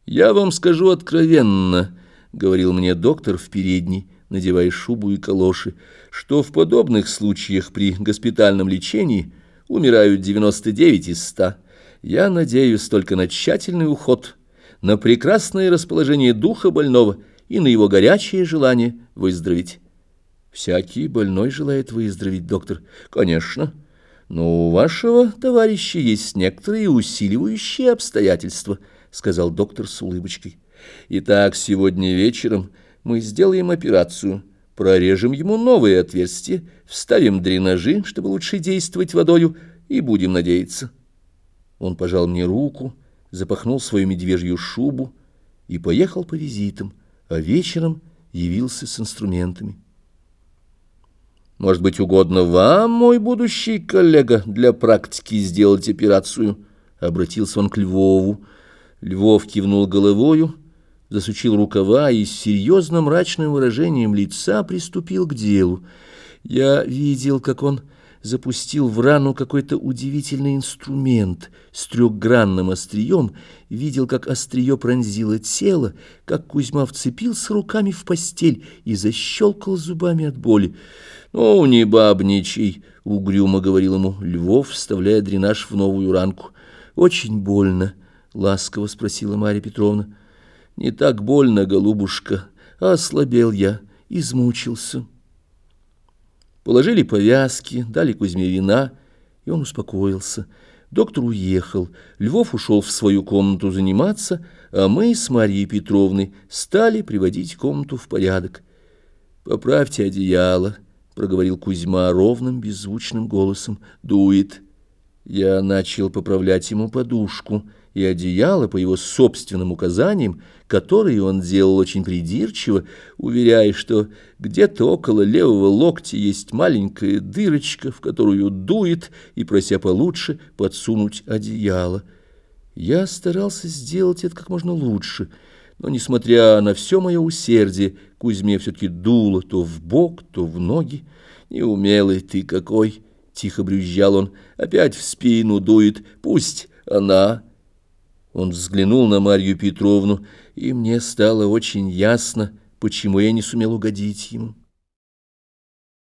«Я вам скажу откровенно», — говорил мне доктор в передней, надевая шубу и калоши, «что в подобных случаях при госпитальном лечении умирают 99 из 100. Я надеюсь только на тщательный уход, на прекрасное расположение духа больного и на его горячее желание выздороветь». «Всякий больной желает выздороветь, доктор». «Конечно. Но у вашего товарища есть некоторые усиливающие обстоятельства», — сказал доктор с улыбочкой. «Итак, сегодня вечером мы сделаем операцию, прорежем ему новые отверстия, вставим дренажи, чтобы лучше действовать водою, и будем надеяться». Он пожал мне руку, запахнул свою медвежью шубу и поехал по визитам, а вечером явился с инструментами. «Может быть, угодно вам, мой будущий коллега, для практики сделать операцию?» — обратился он к Львову. Львов кивнул головою, засучил рукава и с серьезным мрачным выражением лица приступил к делу. Я видел, как он запустил в рану какой-то удивительный инструмент с трехгранным острием, видел, как острие пронзило тело, как Кузьма вцепился руками в постель и защелкал зубами от боли. «Ну, не бабничай», — угрюмо говорил ему Львов, вставляя дренаж в новую ранку. «Очень больно», — ласково спросила Марья Петровна. «Не так больно, голубушка, а ослабел я, измучился». Положили повязки, дали Кузьме вина, и он успокоился. Доктор уехал, Львов ушел в свою комнату заниматься, а мы с Марьей Петровной стали приводить комнату в порядок. «Поправьте одеяло», — проговорил Кузьма ровным, беззвучным голосом. «Дует». Я начал поправлять ему подушку и одеяло по его собственным указаниям, которые он делал очень придирчиво, уверяя, что где-то около левого локтя есть маленькая дырочка, в которую дует, и прося получше подсунуть одеяло. Я старался сделать это как можно лучше, но, несмотря на все мое усердие, Кузьме все-таки дуло то в бок, то в ноги. «Неумелый ты какой!» — тихо брюзжал он. «Опять в спину дует. Пусть она...» Он взглянул на Марью Петровну, и мне стало очень ясно, почему я не сумел угодить ему.